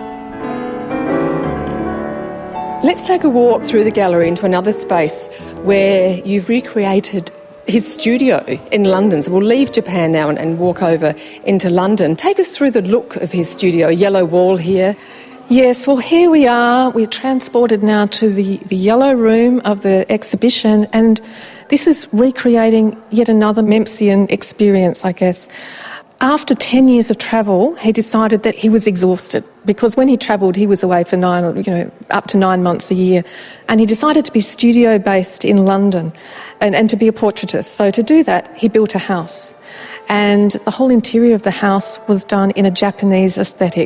Let's take a walk through the gallery into another space where you've recreated his studio in London. So we'll leave Japan now and, and walk over into London. Take us through the look of his studio, a yellow wall here. Yes, well, here we are. We're transported now to the, the yellow room of the exhibition, and this is recreating yet another Mempsian experience, I guess. After ten years of travel, he decided that he was exhausted, because when he travelled, he was away for nine, you know, up to nine months a year, and he decided to be studio-based in London and, and to be a portraitist. So to do that, he built a house, and the whole interior of the house was done in a Japanese aesthetic.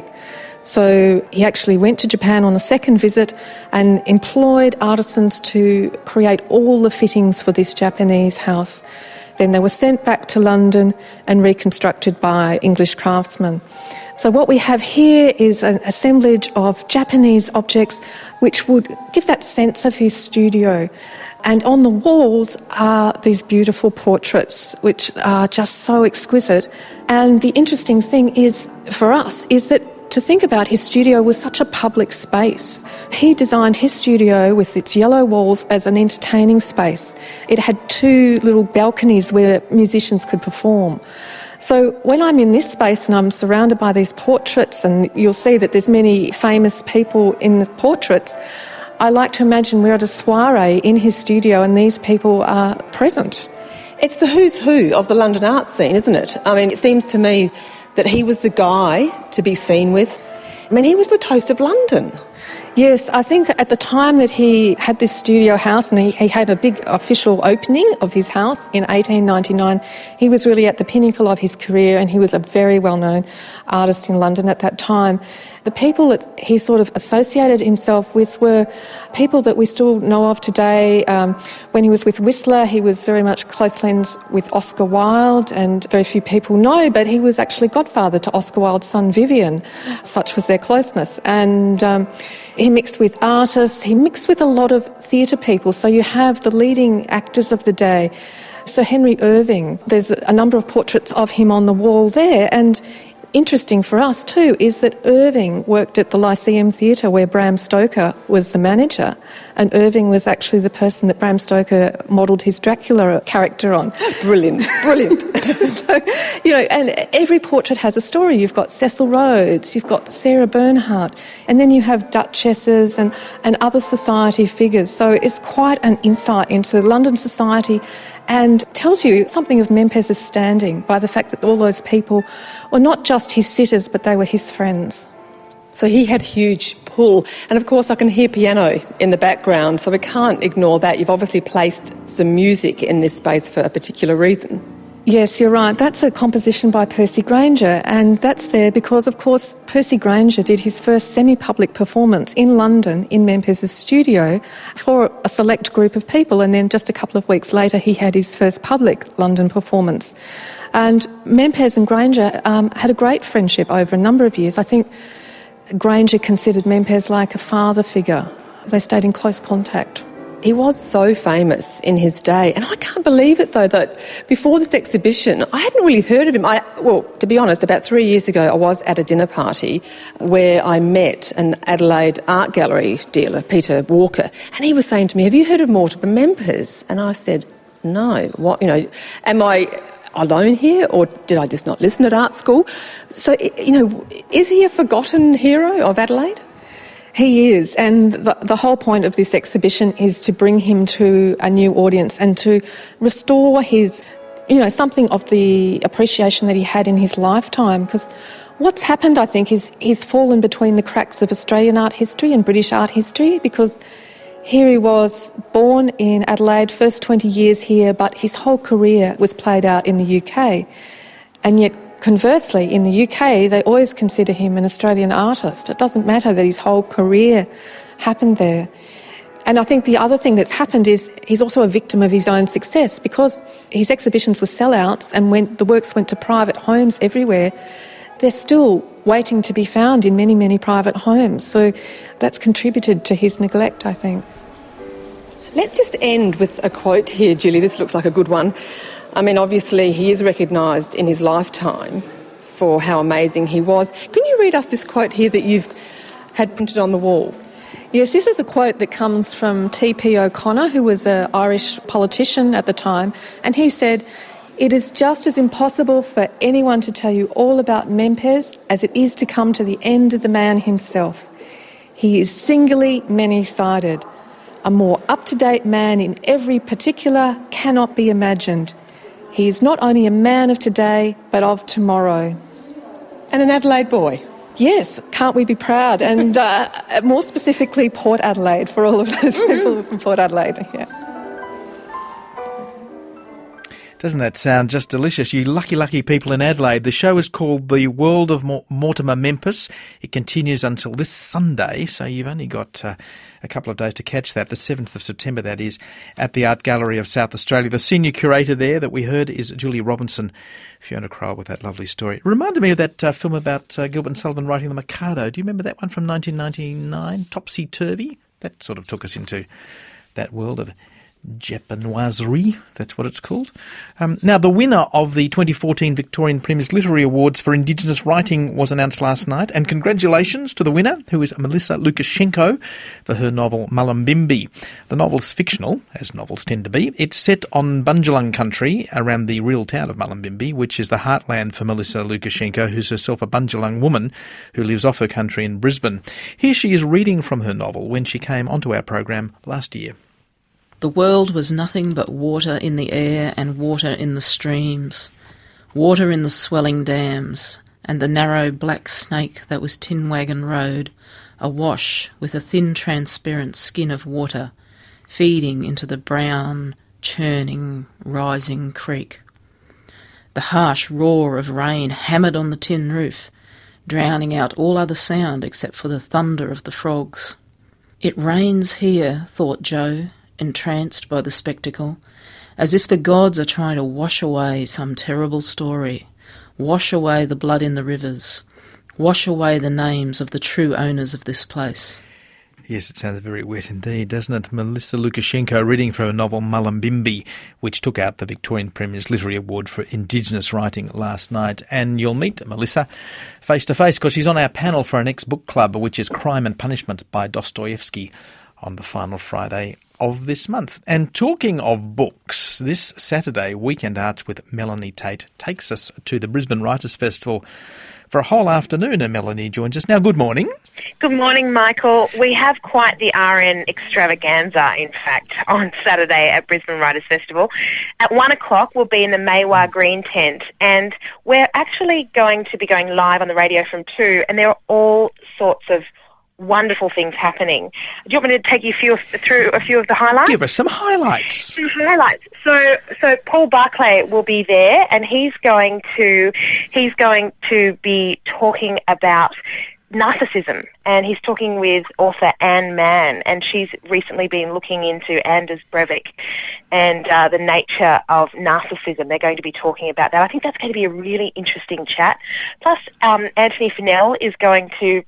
So he actually went to Japan on a second visit and employed artisans to create all the fittings for this Japanese house. Then they were sent back to London and reconstructed by English craftsmen. So what we have here is an assemblage of Japanese objects which would give that sense of his studio. And on the walls are these beautiful portraits which are just so exquisite. And the interesting thing is, for us, is that to think about his studio was such a public space. He designed his studio with its yellow walls as an entertaining space. It had two little balconies where musicians could perform. So when I'm in this space and I'm surrounded by these portraits, and you'll see that there's many famous people in the portraits, I like to imagine we're at a soiree in his studio and these people are present. It's the who's who of the London art scene, isn't it? I mean, it seems to me that he was the guy to be seen with. I mean, he was the toast of London. Yes, I think at the time that he had this studio house and he, he had a big official opening of his house in eighteen ninety-nine, he was really at the pinnacle of his career, and he was a very well-known artist in London at that time. The people that he sort of associated himself with were people that we still know of today. Um, when he was with Whistler, he was very much close friends with Oscar Wilde, and very few people know, but he was actually godfather to Oscar Wilde's son Vivian. Such was their closeness. And um, he mixed with artists, he mixed with a lot of theatre people. So you have the leading actors of the day. Sir Henry Irving, there's a number of portraits of him on the wall there, and interesting for us too is that Irving worked at the Lyceum Theatre where Bram Stoker was the manager, and Irving was actually the person that Bram Stoker modelled his Dracula character on. Brilliant, brilliant. So, you know, and every portrait has a story. You've got Cecil Rhodes, you've got Sarah Bernhardt, and then you have duchesses and, and other society figures. So it's quite an insight into London society, and tells you something of Mempes's standing by the fact that all those people were not just his sitters, but they were his friends. So he had huge pull. And of course I can hear piano in the background, so we can't ignore that. You've obviously placed some music in this space for a particular reason. Yes, you're right. That's a composition by Percy Grainger, and that's there because, of course, Percy Grainger did his first semi-public performance in London in Mempes's studio for a select group of people, and then just a couple of weeks later he had his first public London performance. And Mempes and Grainger um, had a great friendship over a number of years. I think Grainger considered Mempes like a father figure. They stayed in close contact. He was so famous in his day, and I can't believe it though that before this exhibition I hadn't really heard of him. I, well, to be honest, about three years ago I was at a dinner party where I met an Adelaide art gallery dealer, Peter Walker, and he was saying to me, "Have you heard of Mortimer Mempes?" And I said, "No, what, you know, am I alone here, or did I just not listen at art school?" So, you know, is he a forgotten hero of Adelaide? He is, and the, the whole point of this exhibition is to bring him to a new audience and to restore his, you know, something of the appreciation that he had in his lifetime. Because what's happened, I think, is he's fallen between the cracks of Australian art history and British art history, because here he was born in Adelaide, first twenty years here, but his whole career was played out in the U K. And yet, conversely, in the U K, they always consider him an Australian artist. It doesn't matter that his whole career happened there. And I think the other thing that's happened is he's also a victim of his own success, because his exhibitions were sellouts, and when the works went to private homes everywhere, they're still waiting to be found in many, many private homes. So that's contributed to his neglect, I think. Let's just end with a quote here, Julie. This looks like a good one. I mean, obviously, he is recognised in his lifetime for how amazing he was. Can you read us this quote here that you've had printed on the wall? Yes, this is a quote that comes from T P O'Connor, who was an Irish politician at the time, and he said, "It is just as impossible for anyone to tell you all about Mempes as it is to come to the end of the man himself. He is singularly many-sided. A more up-to-date man in every particular cannot be imagined. He is not only a man of today, but of tomorrow." And an Adelaide boy. Yes, can't we be proud? And uh, more specifically, Port Adelaide, for all of those people from Port Adelaide. Yeah. Doesn't that sound just delicious? You lucky, lucky people in Adelaide. The show is called The World of Mortimer Mempes. It continues until this Sunday, so you've only got uh, a couple of days to catch that. The seventh of September, that is, at the Art Gallery of South Australia. The senior curator there that we heard is Julie Robinson. Fiona Crowell with that lovely story. It reminded me of that uh, film about uh, Gilbert and Sullivan writing The Mikado. Do you remember that one from nineteen ninety-nine? Topsy-Turvy? That sort of took us into that world of Japanoiserie, that's what it's called. Um, now, the winner of the twenty fourteen Victorian Premier's Literary Awards for Indigenous Writing was announced last night, and congratulations to the winner, who is Melissa Lukashenko, for her novel Mullumbimby. The novel's fictional, as novels tend to be. It's set on Bundjalung country around the real town of Mullumbimby, which is the heartland for Melissa Lukashenko, who's herself a Bundjalung woman who lives off her country in Brisbane. Here she is reading from her novel when she came onto our program last year. The world was nothing but water in the air and water in the streams, water in the swelling dams, and the narrow black snake that was Tin Wagon Road, awash with a thin transparent skin of water, feeding into the brown, churning, rising creek. The harsh roar of rain hammered on the tin roof, drowning out all other sound except for the thunder of the frogs. It rains here, thought Joe, entranced by the spectacle, as if the gods are trying to wash away some terrible story, wash away the blood in the rivers, wash away the names of the true owners of this place. Yes, it sounds very wet indeed, doesn't it? Melissa Lukashenko reading from a novel Mullumbimby, which took out the Victorian Premier's Literary Award for Indigenous Writing last night. And you'll meet Melissa face-to-face because she's on our panel for our next book club, which is Crime and Punishment by Dostoevsky, on the final Friday of this month. And talking of books, this Saturday, Weekend Arts with Melanie Tate takes us to the Brisbane Writers' Festival for a whole afternoon, and Melanie joins us now. Good morning. Good morning, Michael. We have quite the R N extravaganza, in fact, on Saturday at Brisbane Writers' Festival. At one o'clock, we'll be in the Maiwar Green Tent, and we're actually going to be going live on the radio from two, and there are all sorts of wonderful things happening. Do you want me to take you few, through a few of the highlights? Give us some highlights. Some highlights. So, so Paul Barclay will be there, and he's going to he's going to be talking about narcissism, and he's talking with author Anne Mann, and she's recently been looking into Anders Breivik and uh, the nature of narcissism. They're going to be talking about that. I think that's going to be a really interesting chat. Plus, um, Anthony Fennell is going to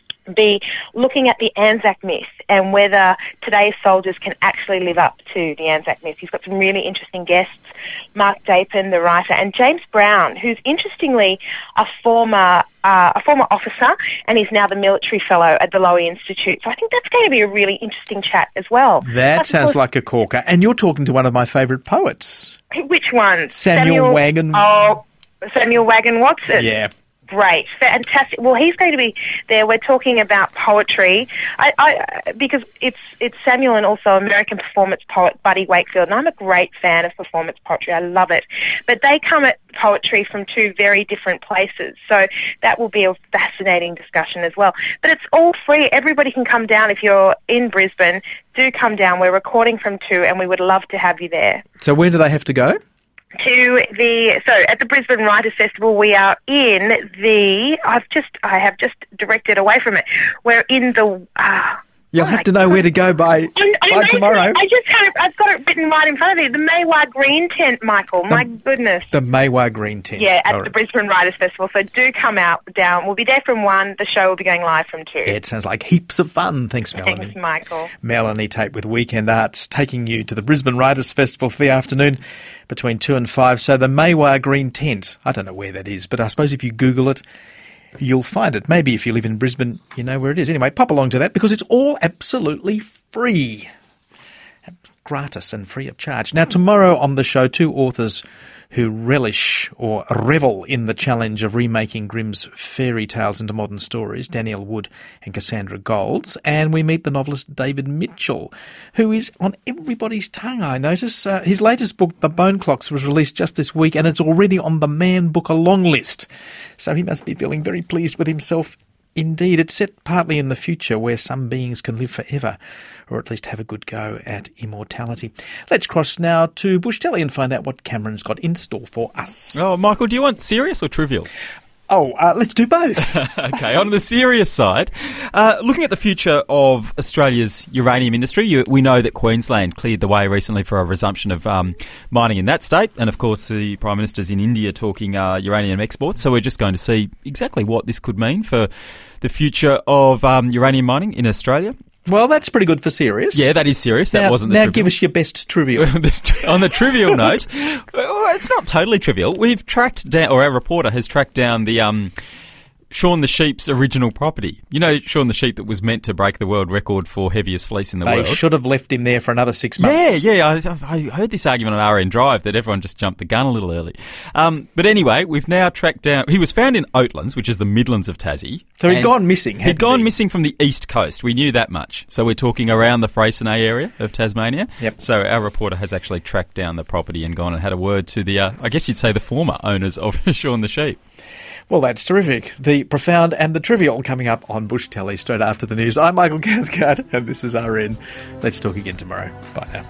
be looking at the Anzac myth and whether today's soldiers can actually live up to the Anzac myth. He's got some really interesting guests, Mark Dapin, the writer, and James Brown, who's interestingly a former uh, a former officer, and he's now the military fellow at the Lowy Institute. So I think that's going to be a really interesting chat as well. That Plus, sounds course, like a corker. And you're talking to one of my favourite poets. Which one? Samuel, Samuel Wagon. Oh, Samuel Wagon Watson. Yeah. Great, fantastic. Well, he's going to be there. We're talking about poetry, I, I, because it's it's Samuel and also American performance poet Buddy Wakefield, and I'm a great fan of performance poetry. I love it. But they come at poetry from two very different places, so that will be a fascinating discussion as well. But it's all free. Everybody can come down. If you're in Brisbane, do come down. We're recording from two, and we would love to have you there. So where do they have to go? To the so at the Brisbane Writers' Festival, we are in the. I've just I have just directed away from it. We're in the. Uh, You'll oh have to know God. where to go by I, I by tomorrow. I just have I've got it written right in front of me. The Maiwar Green Tent, Michael. The, my goodness. The Maiwar Green Tent. Yeah, at All the right. Brisbane Writers' Festival. So do come out down. We'll be there from one. The show will be going live from two. Yeah, it sounds like heaps of fun. Thanks, Melanie. Thanks, Michael. Melanie Tate with Weekend Arts taking you to the Brisbane Writers' Festival for the afternoon between two and five. So the Maiwar Green Tent, I don't know where that is, but I suppose if you Google it, you'll find it. Maybe if you live in Brisbane, you know where it is. Anyway, pop along to that because it's all absolutely free. Gratis and free of charge. Now, tomorrow on the show, two authors who relish or revel in the challenge of remaking Grimm's fairy tales into modern stories, Danielle Wood and Cassandra Golds. And we meet the novelist David Mitchell, who is on everybody's tongue, I notice. Uh, his latest book, The Bone Clocks, was released just this week, and it's already on the Man Book Along list. So he must be feeling very pleased with himself indeed. It's set partly in the future where some beings can live forever, or at least have a good go at immortality. Let's cross now to Bush Telly and find out what Cameron's got in store for us. Oh, Michael, do you want serious or trivial? Oh, uh, let's do both. Okay, on the serious side, uh, looking at the future of Australia's uranium industry, you, we know that Queensland cleared the way recently for a resumption of um, mining in that state, and of course the Prime Minister's in India talking uh, uranium exports, so we're just going to see exactly what this could mean for the future of um, uranium mining in Australia. Well, that's pretty good for serious. Yeah, that is serious. That now, wasn't the Now trivial. give us your best trivial. On the trivial note, well, it's not totally trivial. We've tracked down, or our reporter has tracked down the um, Shaun the Sheep's original property. You know, Shaun the Sheep that was meant to break the world record for heaviest fleece in the they world. They should have left him there for another six months. Yeah, yeah. I, I heard this argument on R N Drive that everyone just jumped the gun a little early. Um, but anyway, we've now tracked down... He was found in Oatlands, which is the Midlands of Tassie. So he'd gone missing, He'd gone he? missing from the east coast. We knew that much. So we're talking around the Freycinet area of Tasmania. Yep. So our reporter has actually tracked down the property and gone and had a word to the, uh, I guess you'd say the former owners of Shaun the Sheep. Well, that's terrific. The profound and the trivial coming up on Bush Telly straight after the news. I'm Michael Cathcart, and this is R N. Let's talk again tomorrow. Bye now.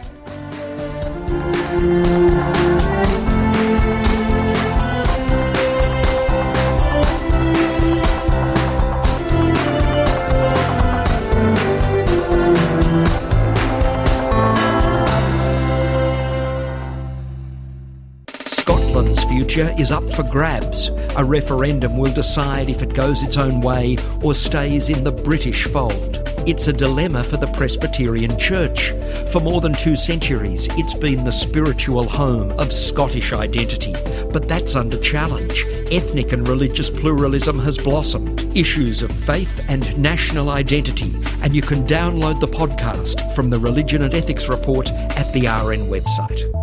Scotland's future is up for grabs. A referendum will decide if it goes its own way or stays in the British fold. It's a dilemma for the Presbyterian Church. For more than two centuries, it's been the spiritual home of Scottish identity. But that's under challenge. Ethnic and religious pluralism has blossomed. Issues of faith and national identity. And you can download the podcast from the Religion and Ethics Report at the R N website.